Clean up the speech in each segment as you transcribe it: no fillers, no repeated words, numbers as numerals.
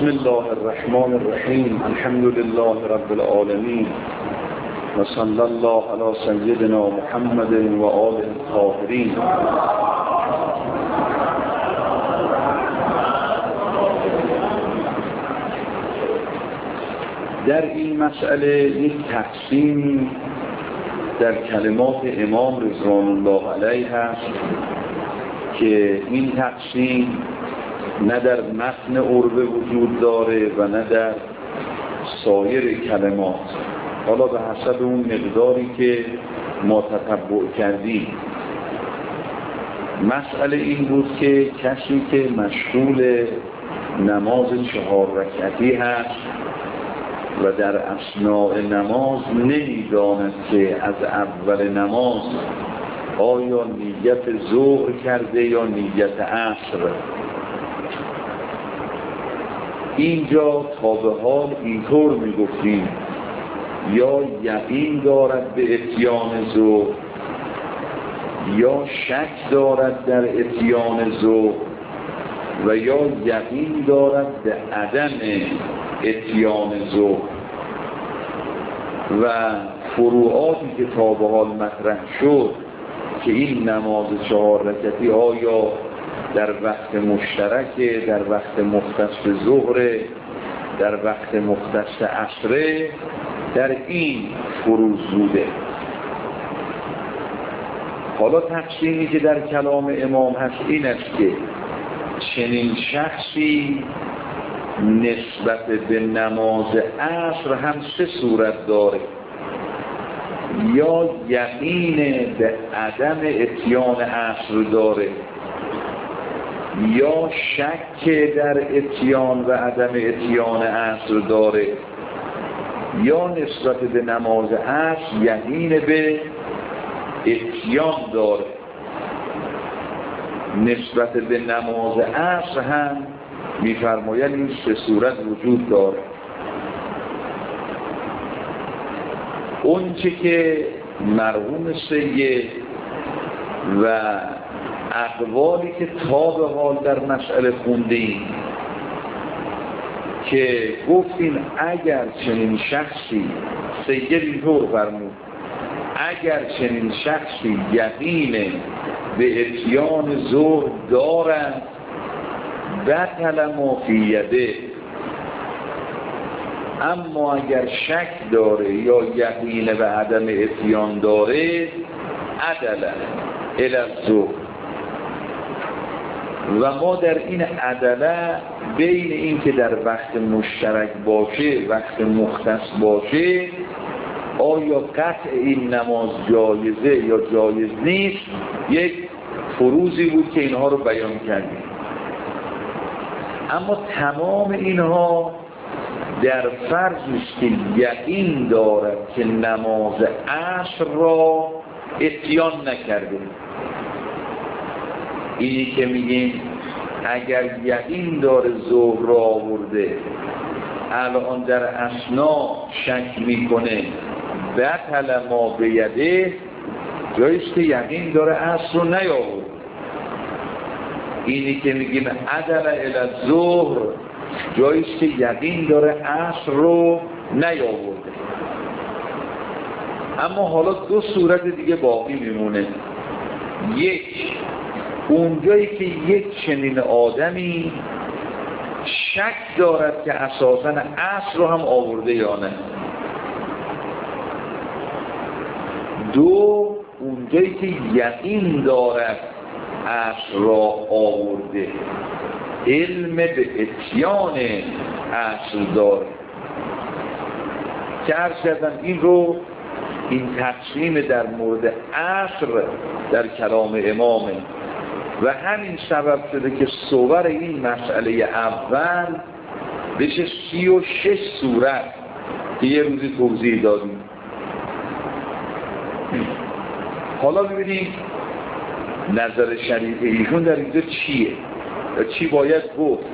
بسم الله الرحمن الرحیم. الحمد لله رب العالمین و صلی الله علی سیدنا محمد و آله الطاهرین. در این مسئله یک تقسیم در کلمات امام رضوان الله علیه هست که این تقسیم نه در متن عربه وجود داره و نه در سایر کلمات. حالا به حسب اون مقداری که ما تتبع کردیم. مسئله این بود که کسی که مشغول نماز 4 رکعتی هست و در اثناء نماز نمی‌داند که از اول نماز آیا نیت ظهر کرده یا نیت عصر. اینجا تا به حال اینطور میگفتیم یا یقین دارد به اتیان ظهر یا شک دارد در اتیان ظهر و یا یقین دارد به عدم اتیان ظهر. و فروعاتی که تا به حال مطرح شد که این نماز 4 رکعتی آیا در وقت مشترک، در وقت مختص به ظهر، در وقت مختص عصر، در این فروض بوده. حالا تقسیمی که در کلام امام هست این است که چنین شخصی نسبت به نماز عصر هم 3 صورت داره: یا یقین به عدم اتیان عصر داره، یا شک در اتیان و عدم اتیان عصر داره، یا نسبت به نماز عصر یقین به اتیان داره. نسبت به نماز عصر هم می‌فرمایند این 3 صورت وجود داره. اون چه که مرحوم سید و اقوالی که تا به حال در مسئله خوندیم که گفتیم اگر چنین شخصی، سید اینطور فرمود، اگر چنین شخصی یقین به اتیان ظهر دارد بطل ما فی یده، اما اگر شک داره یا یقین به عدم اتیان داره عدل الی الظهر. و ما در این عدله بین این که در وقت مشترک باشه، وقت مختص باشه، آیا قطع این نماز جایزه یا جایز نیست، یک فروضی بود که اینها رو بیان کردیم. اما تمام اینها در فرضی است که یقین دارد که نماز عصر را اتیان نکرده. اینی که میگیم اگر یقین داره ظهر را آورده، الان در اثنا شک میکنه بطل ما بیده، جاییست که یقین داره عصر رو نیاورده. اینی که میگیم عدل الی الظهر، جاییست که یقین داره عصر رو نیاورده. اما حالا 2 صورت دیگه باقی میمونه. یک، اونجایی که یک چنین آدمی شک دارد که اساساً عصر رو هم آورده یا نه. 2، اونجایی که یقین دارد عصر را آورده، علم به اتیان عصر داره. که عرض کردم این تقسیم در مورد عصر در کلام امامه و همین سبب شده که صور این مسئله اول بشه 36 صورت که یه روزی توضیح دادیم. حالا ببینیم نظر شریف ایشون در اینجا چیه یا چی باید گفت.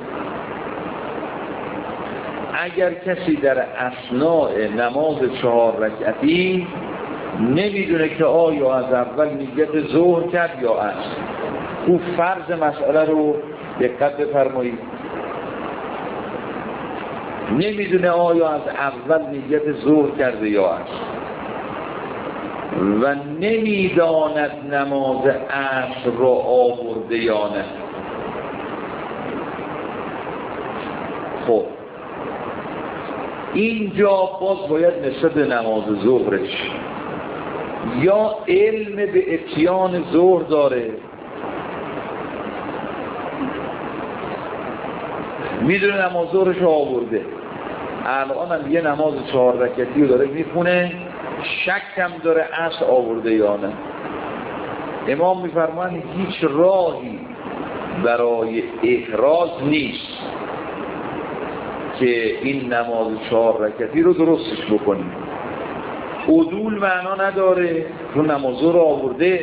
اگر کسی در اثناء نماز 4 رکعتی نمیدونه که آیا از اول نیت ظهر کرد یا عصر، او فرض مسئله رو دقت بفرمایید. نمیدونه آیا از اول نیت ظهر کرده یا عصر و نمیداند نماز عصر را آورده یا نه. خب اینجا باز باید نسبت به نماز ظهرش یا علم به اتیان ظهر داره، میدونه نماز ظهرش آورده، الان هم یه نماز 4 رکعتی رو داره میخونه، شک هم داره عصر آورده یا نه. امام میفرمایند هیچ راهی برای احراز نیست که این نماز 4 رکعتی رو درستش بکنیم. عدول معنا نداره، چون نماز رو آورده.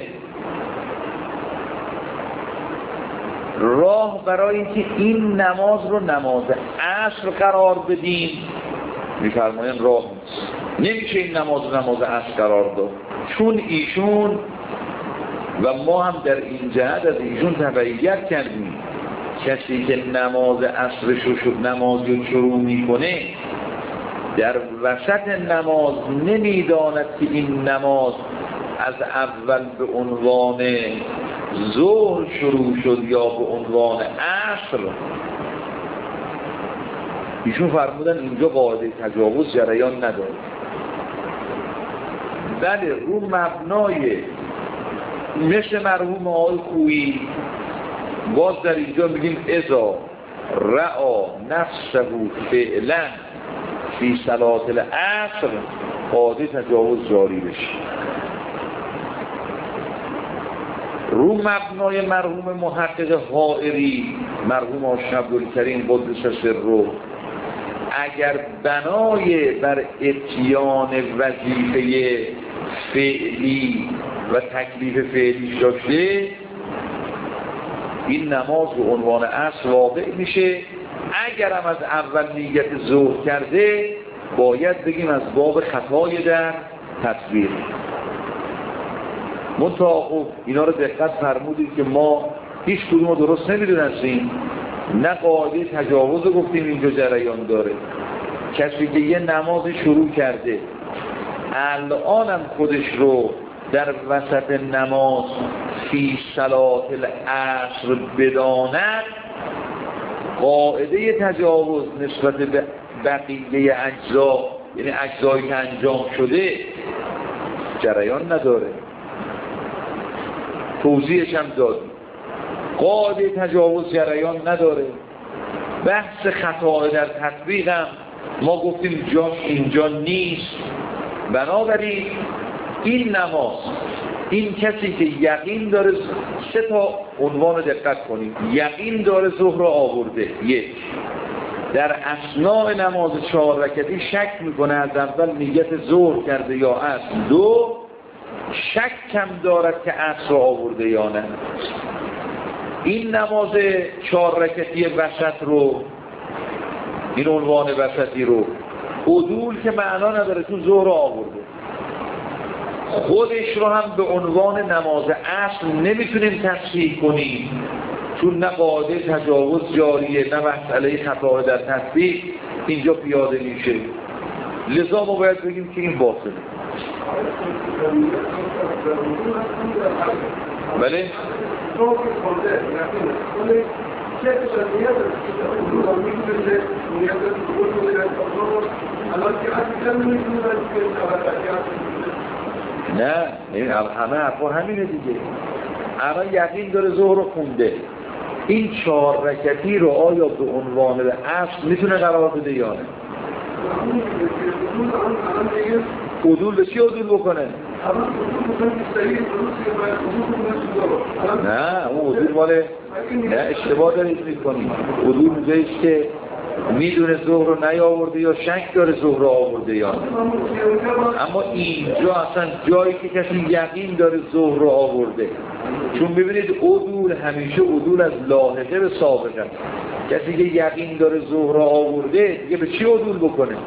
راه برای اینکه این نماز رو نماز عصر قرار بدیم میفرمایند راه نیست، نمیشه این نماز رو نماز عصر قرار داد، چون ایشون و ما هم در این جهت از ایشون تبعیت کردیم کسی که نماز عصرش رو نمازی رو شروع میکنه در وسط نماز نمیداند که این نماز از اول به عنوان ظهر شروع شد یا به عنوان عصر. ایشون فرمودن اینجا قاعده تجاوز جریان نداره. بله رو مبنای مثل مرحوم آقای خویی باز در اینجا میگیم اذا رعا نفسه فعلا فی صلاة العصر قاعده تجاوز جاری بشه. رو مبنای مرحوم محقق حائری مرحوم آشنا عبدالکریم قدس سره اگر بنای بر اتیان وظیفه فعلی و تکلیف فعلی داشته این نماز به عنوان عصر واقع میشه. اگرم از اول نیت ظهر کرده باید بگیم از باب خطای در تطبیق. منتها اینا رو دقت فرمودید که ما هیچ کدوم رو درست نمیدونستیم، نه قاعده تجاوز رو گفتیم اینجا جریان داره. کسی که یه نماز شروع کرده الانم خودش رو در وسط نماز فی صلاة العصر بداند قاعده تجاوز نسبت به بقیه اجزا یعنی اجزایی که انجام شده جریان نداره. توضیحش هم داد قاعده تجاوز جریان نداره. بحث خطا در تطبیق هم ما گفتیم جاش اینجا نیست. بنابراین این نماز این کسی که یقین داره 3 تا عنوان دقت کنید، یقین داره ظهر را آورده، 1 در اثناء نماز 4 رکعتی شک میکنه از اول نیت ظهر کرده یا عصر، 2 شک کم دارد که عصر را آورده یا نه. این نماز 4 رکعتی وسط رو این عنوان وسطی رو عدول که معنا نداره تو ظهر را آورده، خودش رو هم به عنوان نماز عصر نمیتونیم تصحیح کنیم چون نه قاعده تجاوز جاریه نه مسئله خطا در تطبیق اینجا پیاده میشه. لذا ما باید بگیم که این باطله. بله نه این همه حرفا همینه دیگه. الان یقین داره ظهر رو خونده، این 4 رکعتی رو آیا به عنوان به عصر میتونه قرار بده یا نه؟ عدول به چی عدول بکنه؟ نه اون عدول ماله نه اشتباه دارید میکنید. عدول میگهش که میدونه ظهر رو نیاورده یا شک داره ظهر رو آورده یا نه. اما اینجا اصلا جایی که کسی یقین داره ظهر رو آورده، چون ببینید عدول همیشه عدول از لاحقه به سابقه است. کسی که یقین داره ظهر رو آورده دیگه به چی عدول بکنه؟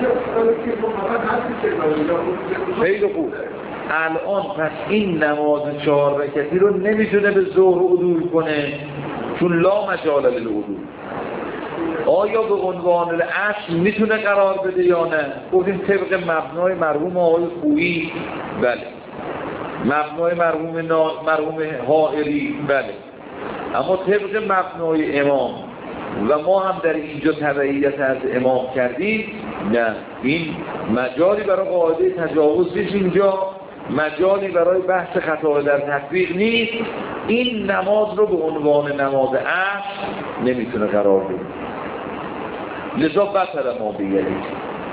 خیلی خوب. الان پس این نماز 4 رکعتی رو نمیتونه به ظهر عدول کنه چون لا مجال للعدول. آیا به عنوان الاصل میتونه قرار بده یا نه؟ گفتیم طبق مبنای مرحوم آقای خویی بله، مبنای مرحوم حائری بله، اما طبق مبنای امام و ما هم در اینجا تبعیت از امام کردیم نه، این مجالی برای قاعده تجاوز نیست، اینجا مجالی برای بحث خطا در تطبیق نیست، این نماز رو به عنوان نماز اصل نمیتونه قرار بده، لذا بطل ما بگیرید.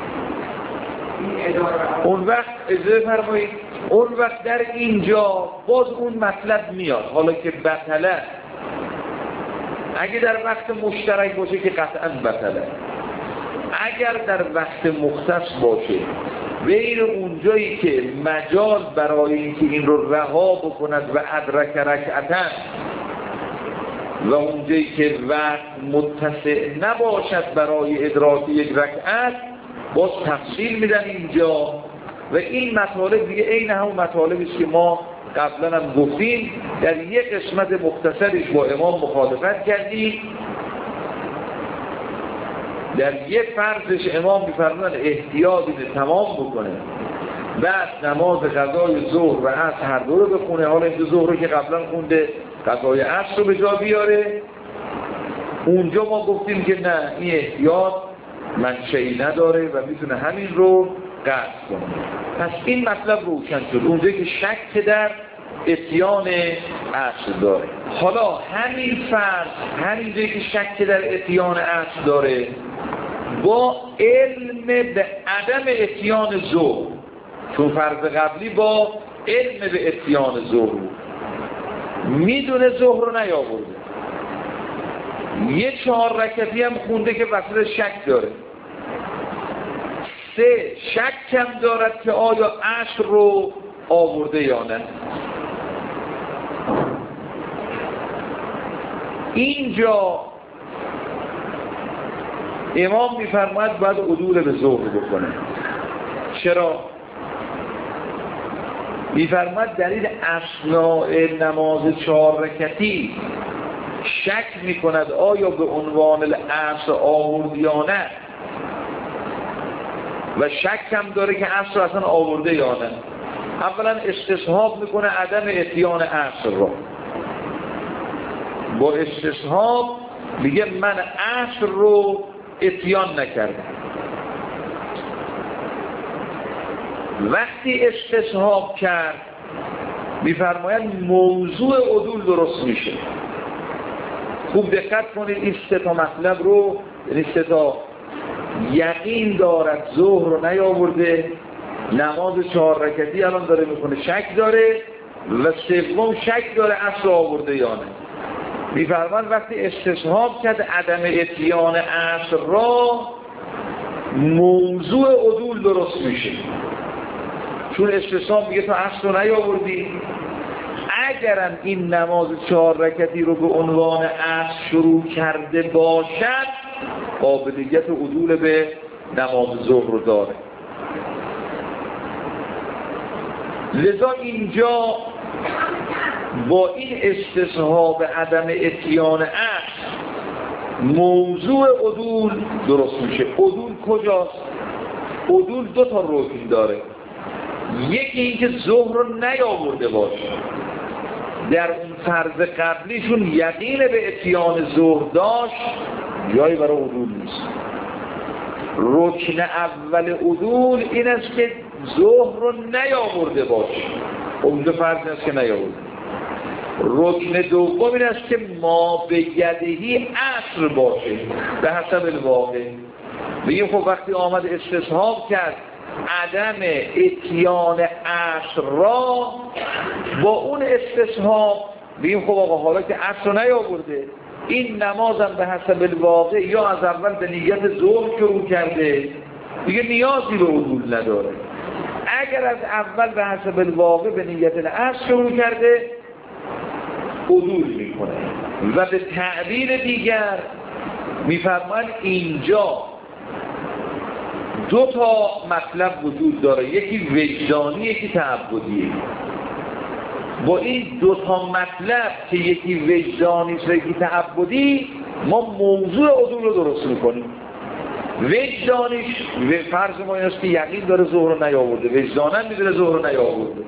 اون وقت اجازه فرمایید، اون وقت در اینجا باز اون مطلب میاد، حالا که بطله اگه در وقت مشترک باشه که قطعا بطله، اگر در وقت مختص باشه غیر اونجایی که مجال برای اینکه این رو رها بکند و ادرک رکعتن و اونجایی که وقت متسع نباشد برای ادراک یک رکعت باز تفصیل میدن اینجا و این مطالب دیگه عین همون مطالبی است که ما قبلا هم گفتیم، در یک قسمت مختصرش با امام مخالفت کردیم، در یک فرضش امام می‌فرمایند احتیاط اینه تمام بکنه، بعد نماز قضای ظهر و عصر هر دو رو بخونه، حالا این ظهر رو که قبلا خونده قضای عصر رو به جا بیاره. اونجا ما گفتیم که نه، این احتیاط منشئی نداره و میتونه همین رو قطع کنه. پس این مطلب روشن شد، اونجایی که شک در اتیان اصل داره. حالا همین فرض، همین جایی که شک در اتیان اصل داره با علم به عدم اتیان ظهر، چون فرض قبلی با علم به اتیان ظهر میدونه ظهر رو نیاورده، یه 4 رکعتی هم خونده که وسط شک داره، 3 شک هم دارد که آیا عصر رو آورده یا نه. اینجا امام میفرماید باید عدول به ظهر بکنه. چرا؟ میفرماید دلیل اثناء نماز 4 رکعتی شک میکند آیا به عنوان العصر آورد یا نه و شک هم داره که عصر اصلا آورده یا نه. اولا استصحاب میکنه عدم اتیان عصر را، با استصحاب میگه من عصر رو اتیان نکردم. وقتی استصحاب کرد میفرماید موضوع عدول درست میشه. خوب دقت کنید این 3 تا مطلب رو، یعنی 3 تا یقین دارد ظهر رو نیاورده، نماز 4 رکعتی الان داره میکنه شک داره و سوم شک داره عصر آورده یا نه. میفرماید وقتی استصحاب کرد عدم اتیان عصر را موضوع عدول درست میشه، چون استصحاب میگه تو عصر رو نیاوردی. اگرم این نماز 4 رکعتی رو به عنوان عصر شروع کرده باشد قابلیت عدول به نماز ظهر رو داره. لذا اینجا با این استصحاب عدم اتیان عصر موضوع عدول درست میشه. عدول کجاست؟ عدول 2 تا رکن داره، یکی اینکه ظهر رو نیاورده باشه، در اون فرض قبلیشون یقین به اتیان ظهر داشت، جایی برای عدول نیست. رکن اول عدول این است که ظهر رو نیاورده باشه، اونجا فرض است که نیاورده. رکن دوم این است که ما به یدهی عصر باشه به حسب الواقع. بگیم خب وقتی آمد استصحاب کرد عدم اتیان عصر را، با اون استصحاب بگیم خب آقا حالا که عصر رو نیاورده این نمازم به حسب الواقع یا از اول به نیت ظهر شروع کرده دیگه نیازی به عدول نداره، اگر از اول به حسب الواقع به نیت العصر شروع کرده عدول میکنه. و به تعبیر دیگر میفرمان اینجا 2 تا مطلب وجود داره، یکی وجدانی یکی تعبدی. با این 2 تا مطلب که یکی وجدانی و یکی تعبدی ما موضوع عدول رو درست میکنیم. وجدانیش فرض ما این است که یقین داره ظهر رو نیاورده، وجدانم میدونه ظهر رو نیاورده.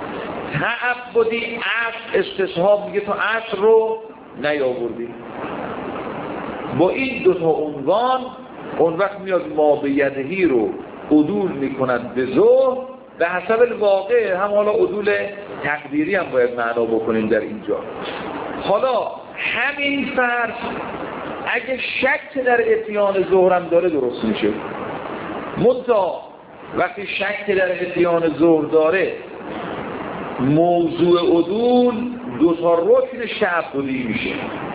تعبدی عصر استصحاب میگه تو عصر رو نیاوردی. با این دوتا عنوان اون وقت میاد ما به یدهی رو عدول میکند به ظهر به حسب الواقع. هم حالا عدول تقدیری هم باید معنا بکنیم در اینجا. حالا همین فرض اگه شک در اتیان ظهرم داره درست میشه. منتها وقتی شک در اتیان ظهر داره موضوع عدول دو تا رکن تعبدی میشه.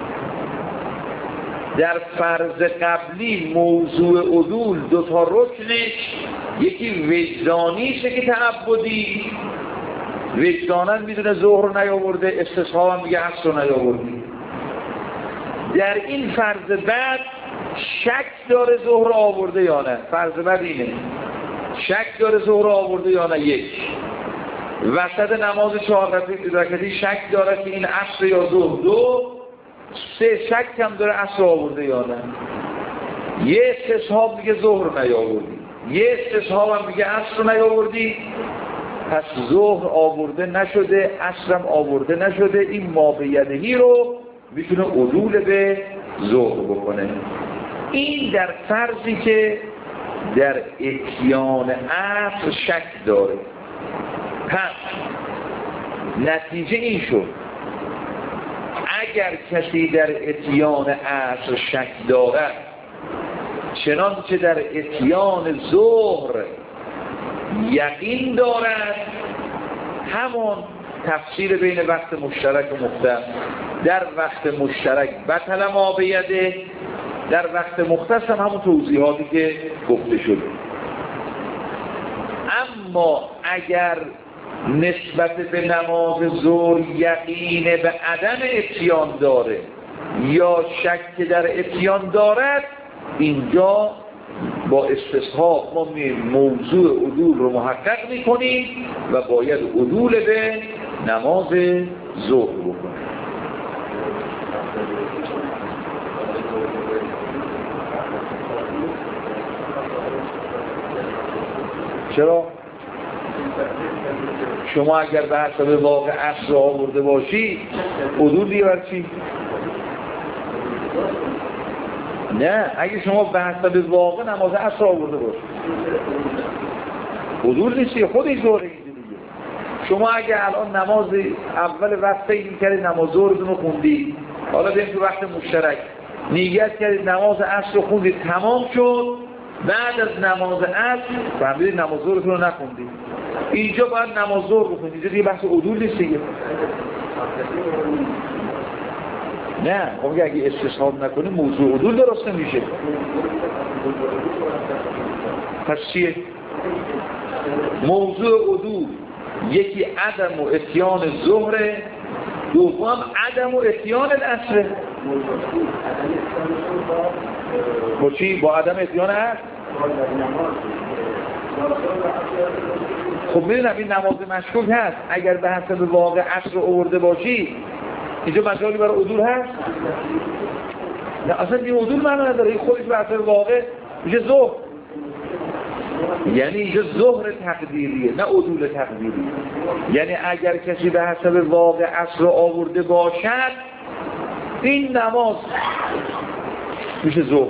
در فرض قبلی موضوع عدول دو تا رکنش یکی وجدانیشه که تعبدی، وجدانن میدونه ظهر رو نیاورده، استصحاب هم میگه عصر رو نیاوردی. در این فرض بعد شک داره ظهر رو آورده یا نه. فرض بعد اینه شک داره ظهر رو آورده یا نه. یک وسط نماز 4 رکعتی شک داره که این عصر یا ظهر. دو سه شک هم داره عصر آورده یا نه. یه استصحاب میگه ظهر رو نیاوردی، یه استصحاب هم میگه عصر رو نیاوردی. پس ظهر آورده نشده، عصر هم آورده نشده. این ما به یدهی رو میتونه عدول به ظهر بکنه. این در فرضی که در اتیان عصر شک داره. پس نتیجه این شد اگر کسی در اتیان عصر شک دارد چنانچه در اتیان ظهر یقین دارد، همون تفسیر بین وقت مشترک و مختص. در وقت مشترک بطل ما به یده، در وقت مختص هم همون توضیحاتی که گفته شده. اما اگر نسبت به نماز ظهر یقین به عدم اتیان داره یا شک در اتیان دارد، اینجا با استصحاب ما موضوع عدول رو محقق میکنیم و باید عدول به نماز ظهر بکنیم. چرا؟ شما اگر به حسب واقع عصر آورده باشی عدول دیگر چی؟ نه، اگه شما به حسب واقع نماز عصر آورده باشی عدول نیستی، خودش ظهره. شما اگه الان نماز اول وقت فکر کردید نماز ظهرتون رو خوندید، حالا بریم تو وقت مشترک نیت کردید نماز عصر رو خوندید، تمام شد، بعد از نماز عصر فهمیدید نماز ظهرتون رو نخوندید، اینجا باید نماز ظهر بخونید. اینجا دیگه بحث عدول نیست دیگه. نه، خب اگه استصحاب نکنی موضوع عدول درست نمیشه. پس چیه؟ موضوع عدول یکی عدم و اتیان ظهر، دوم عدم و اتیان العصر. با چی؟ با عدم اتیان عصر. خب میدونم این نماز مشکوک هست. اگر به حسب واقع عصر آورده باشی اینجا مجالی برای عدول هست؟ نه، اصلا این عدول معنی نداره. این خودش به حسب واقع میشه ظهر. یعنی اینجا ظهر تقدیریه نه عدول تقدیری. یعنی اگر کسی به حسب واقع عصر آورده باشد این نماز میشه ظهر.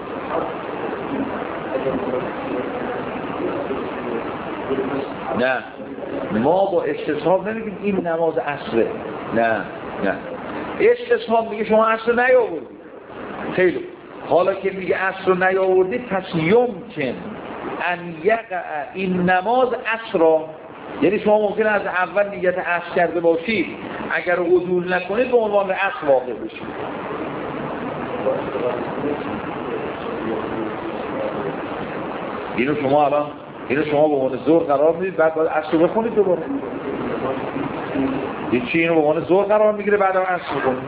نه، ما با استصحاب نمیگیم این نماز عصره. نه نه، استصحاب میگه شما عصر نیاوردی. خیلی حالا که میگه عصر رو نیاوردی پس یمکن ان یقع این نماز عصر. یعنی شما ممکنه از اول نیت عصر کرده باشید، اگر عدول نکنید به عنوان عصر واقع بشید. اینو شما الان به عنوان ظهر قرار میدید، بعد باید عصر بخونید دوباره. این چی اینو به عنوان ظهر قرار میگیره بعد هم عصر بخونید.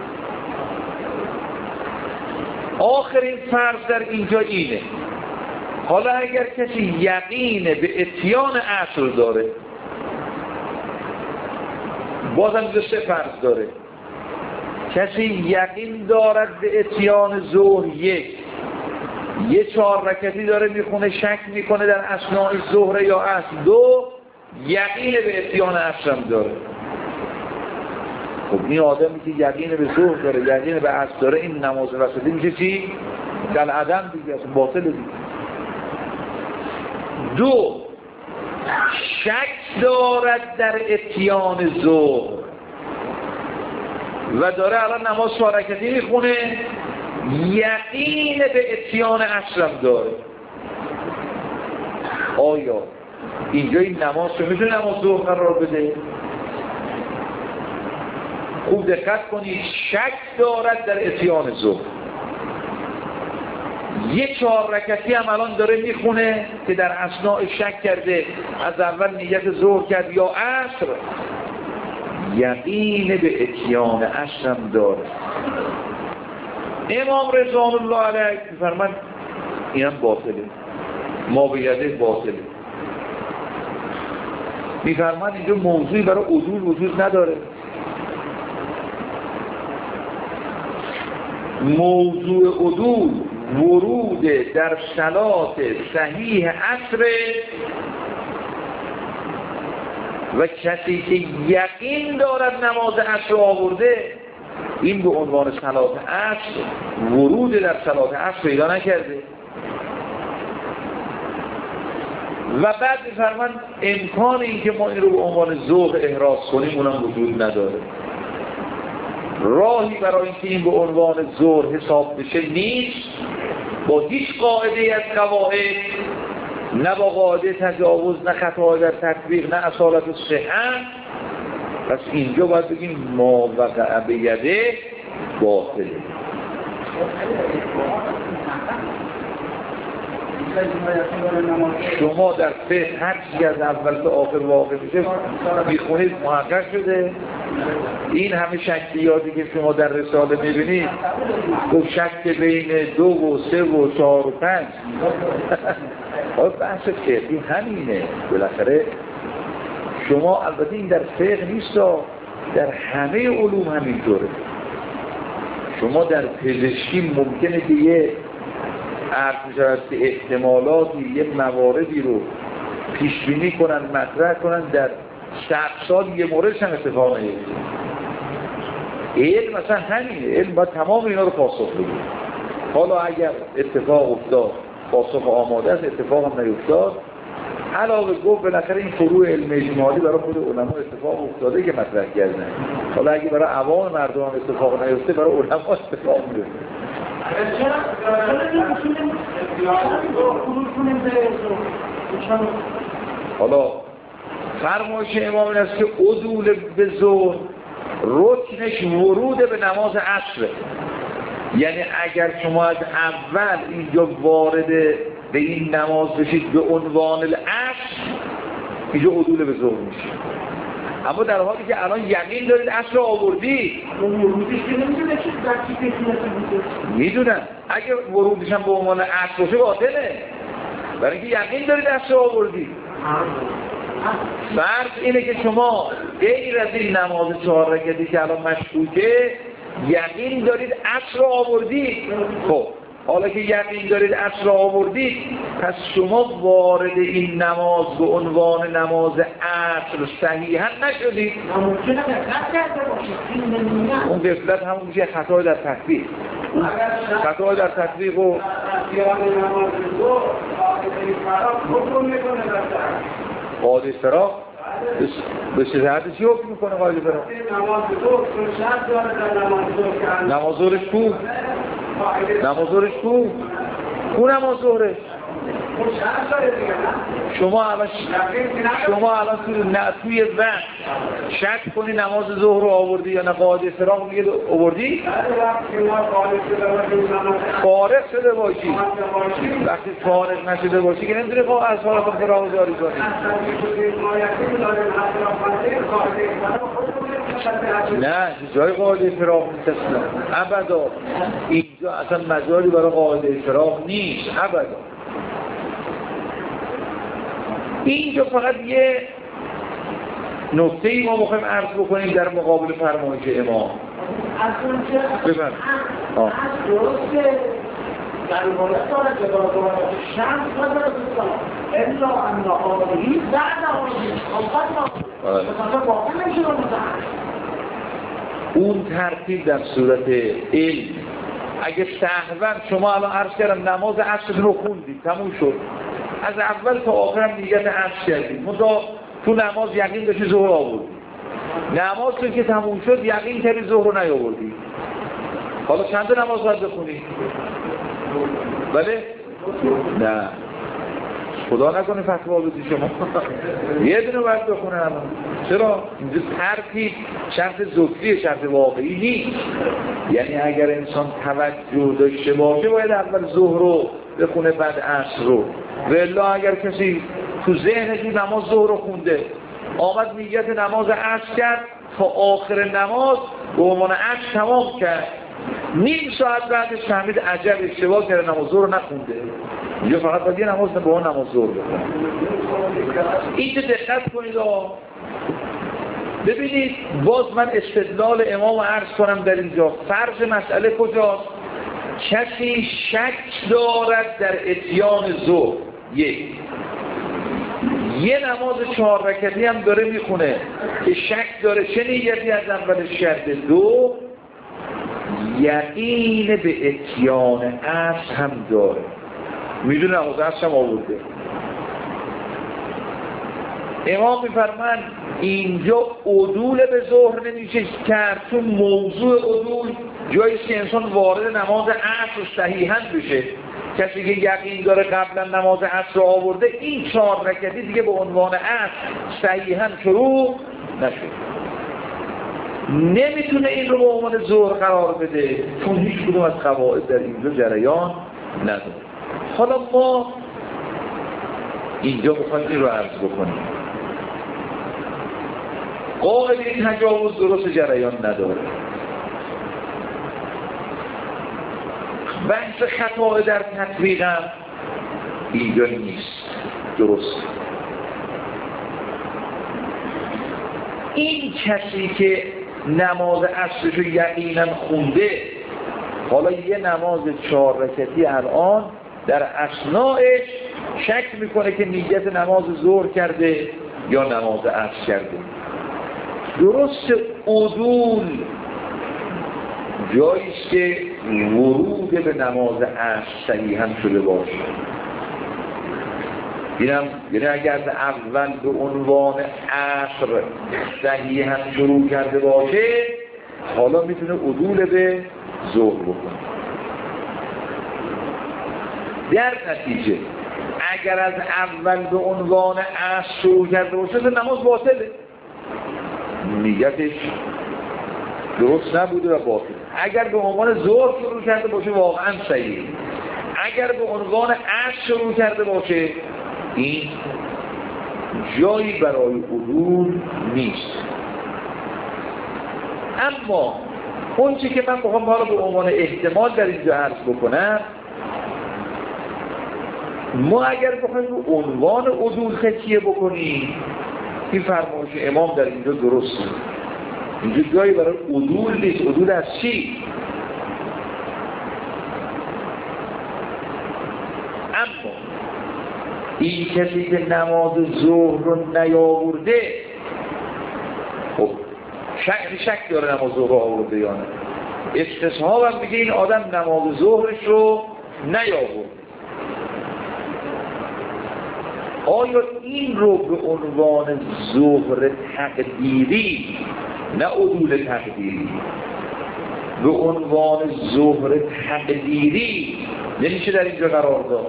آخرین فرض در اینجا اینه. حالا اگر کسی یقین به اتیان عصر داره، بازم سه فرض داره. کسی یقین دارد به اتیان ظهر یه 4 رکعتی داره میخونه، شک میکنه در اثناء ظهر یا عصر. 2 یقین به اتیان عصر داره. خب این آدمی که یقین به ظهر داره، یقین به عصر داره، این نماز وسطی میشه چی؟ در عدم دیگه، اصلا باطل دیگه. 2 شک دارد در اتیان ظهر و داره الان نماز 4 رکعتی میخونه، یقین به اتیان عصر داره. آیا اینجا این نماز رو میتونه نماز ظهر قرار بده؟ خوب دقت کنید، شک دارد در اتیان ظهر. یه 4 رکعتی هم الان داره میخونه که در اثناء شک کرده، از اول نیت ظهر کرد یا عصر، یقین به اتیان عصر هم داره. امام رضوان الله علیه میفرماید این هم باطله، ما به یده باطله. میفرماید اینجا موضوعی برای عدول وجود نداره. موضوع عدول ورود در صلات صحیح عصر و کسی که یقین دارد نماز عصر آورده، این به عنوان صلات عصر ورود در صلات عصر پیدا نکرده. و بعد می‌فرمان امکان این که ما این رو به عنوان ظهر احراز کنیم اونم وجود نداره. راهی برای اینکه این به عنوان ظهر حساب بشه نیست، با هیچ قاعده از قواعد، نه با قاعده تجاوز، نه خطا در تطبیق، نه اصالت صحت. پس اینجا باید بگیم ما وقع به یده باطله. شما در فقه هر چیزی از اول تا آخر واقع میشه میخونید محقق شده. این همه شکلیاتی که شما در رساله میبینید، تو شک بین 2 و 3 و 4 و 5 بحث فقهی همینه. بالاخره شما البته این در فقه نیست، در همه علوم همینطوره. شما در پزشکی ممکنه که یه عرض می‌شود که احتمالاتی، یه مواردی رو پیش بینی کنن، مطرح کنن، در 100 سال یه موردش هم اتفاق نیفته. علم مثلا همینه، علم باید تمام اینا رو پاسخ بده. حالا اگر اتفاق افتاد پاسخ آماده است، اتفاق هم نیفتاد، علاوه گفت بالاخره این فروع علم اجمالی برای خود علما اتفاق افتاده که مطرح کردن. حالا اگه برای عوام مردم اتفاق نیفته، برای علما اتفاق میفته. حالا فرمایش امام این است که عدول به ظهر رکنش ورود به نماز عصر. یعنی اگر شما از اول اینجا وارد به این نماز بشید به عنوان العصر، اینجا عدول به ظهر میشه. اما در حالی که الان یقین دارید عصر آوردی، میدونم اگه ورودش هم به عنوان عصر باشه باطله، برای اینکه یقین دارید عصر آوردی. فرض اینه که شما غیر از این نماز 4 رکعتی که الان مشکوکه، یقین دارید عصر آوردی. خب حالا که یقین دارید عصر آوردید، پس شما وارد این نماز به عنوان نماز عصر صحیحا نشدید. اون غفلت همون میشه خطای در تطبیق. خطای در تطبیق و قاعده فراق به شهادت چی حکم میکنه؟ قاعده فراق نماز ظهرش کو؟ نماز ظهرش کو؟ کو نماز ظهرش؟ شما الان توی وقت شک کنی نماز ظهر رو آوردی یا نه قاعده فراق میگه آوردی؟ فارغ شده باشی. وقتی فارغ نشده باشی که نمیتونی از حالت فراق جاری کنی. نه جای قاعده فراق نیست اصلا، ابدا. اینجا اصلا مجالی برای قاعده فراق نیست ابدا. اینجا فقط یه نکته ای ما بخوایم عرض بکنیم در مقابل فرمایش امام. بفرم درسته در روایت داره که روایت شمس و در دوستان الا ان آنهی بعد آنهی خواهد واقع نمیشه رو اون ترتیب در صورت علم. اگه سهون شما الان عرض کردم نماز عصر رو خوندید تموم شد، از اول تا آخرم نیت عصر کردید، منتها تو نماز یقین داشتی ظهر آوردی، نماز تو که تموم شد یقین کردی ظهر رو نیاوردی، حالا چند نماز باید بخونی؟ بله؟ نه خدا نکنه فتوا بدی شما یه دونه باید بخونه الان. چرا؟ اینجا ترتیب شرط ذکریه، شرط واقعی نیست. یعنی اگر انسان توجه داشته باشه باید اول ظهر رو بخونه بعد عصر رو، والا اگر کسی تو ذهنش نماز ظهر رو خونده آمد نیت نماز عصر کرد تا آخر نماز به عنوان عصر تمام کرد، نیم ساعت بعدش فهمید عجب اشتباه کرده نماز ظهر رو نخونده، اینجا فقط باید یه نماز به اون نماز ظهر بخونه. اینجا دقت کنید ببینید، باز من استدلال امام عرض کنم در اینجا. فرض مسئله کجاست؟ کسی شک دارد در اتیان ظهر، یه نماز 4 رکعتی هم داره میخونه که شک داره چه نیتی از اولش کرده، 2 یقین به اتیان عصر هم داره، میدونه نماز عصر هم آورده. امام میفرمان اینجا عدول به ظهر نمیشه کرد، چون موضوع عدول جایی که انسان وارد نماز عصر صحیحاً بشه. کسی که یقین داره قبلا نماز عصر آورده، این 4 رکعتی دیگه به عنوان عصر صحیحاً شروع نشه، نمیتونه این رو به عنوان ظهر قرار بده، چون هیچ کدوم از قواعد در اینجا جریان نداره. حالا ما اینجا بخوایم این رو عرض بکنیم، قاعده تجاوز درست جریان نداره، بحث خطا در تطبیقم اینجا نیست، درست. این کسی که نماز عصرش رو یقینا خونده، حالا یه نماز 4 رکعتی الان در اثناءش شک میکنه که نیت نماز ظهر کرده یا نماز عصر کرده، درست عدول جاییست که ورود به نماز عصر صحیحاً شده باشه. اینم یعنی اگر اول به عنوان عصر صحیحاً شروع کرده باشه، حالا میتونه عدول به ظهر بکنه. در نتیجه اگر از اول به عنوان عصر شروع کرده باشه نماز باطله، نیتش درست نبوده و باطل. اگر به عنوان ظهر شروع کرده باشه واقعا صحیح، اگر به عنوان عصر شروع کرده باشه این جایی برای عدول نیست. اما اون چی که من بخوام حالا به عنوان احتمال در اینجا عرض بکنم، ما اگر بخوایم به عنوان عدول تکیه بکنیم، این فرمایش امام در اینجا درسته، اینجا جایی برای عدول نیست. عدول از چی؟ اما این کسی که نماز ظهر رو نیاورده، خب شک داره نماز ظهر رو آورده یا نه، استصحاب هم میگه این آدم نماز ظهرش رو نیاورده. آیا این رو به عنوان ظهر تقدیری، نه عدول تقدیری، به عنوان ظهر تقدیری نمیشه در اینجا قرار داد؟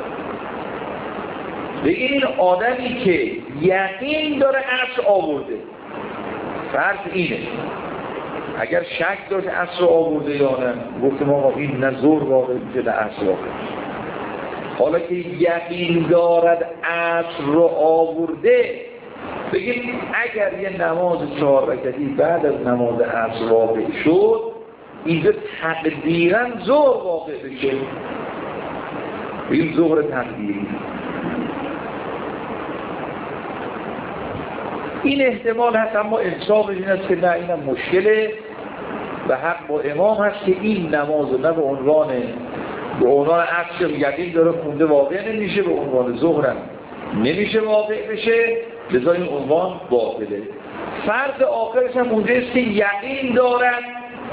بگید این آدمی که یقین داره عصر آورده، فرض اینه اگر شک داشت عصر آورده یا نه، گفتم آقا این نه ظهر واقع میشه نه عصر واقع. حالا که یقین دارد عصر رو آورده، بگید اگر یه نماز 4 رکعتی بعد از نماز عصر واقع شد، اینجا تقدیراً ظهر واقع بشه، بگید ظهر تقدیری. این احتمال هست، اما انصاف این است که نه اینم مشکله و حق با امام هست که این نماز نه به عنوان عصر یقین داره خونده واقع نمیشه، به عنوان ظهر نمیشه واقع بشه، لذا این عنوان باطله. فرض آخرش هم اونجا است که یقین دارد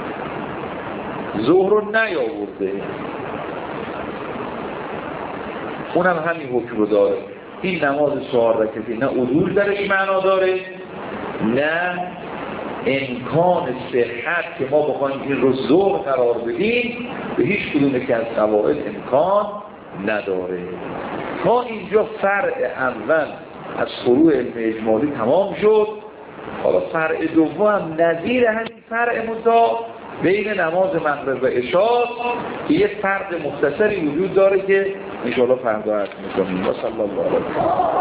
ظهر رو نیاورده، اونم همین حکم رو داره. این نماز 4 رکعتی نه عدول درش معنا داره، نه امکان صحت که ما بخوایم این رو ظهر قرار بدیم به هیچ کدوم که از قواعد امکان نداره. تا اینجا فرع اول از فروع علم اجمالی تمام شد. حالا فرع دوم نظیر همین فرع مضاف بین نماز مغرب و عشاء که یه فرق مختصری وجود داره که ان شاء الله فردا عرض می‌کنیم. و صلی الله علیه و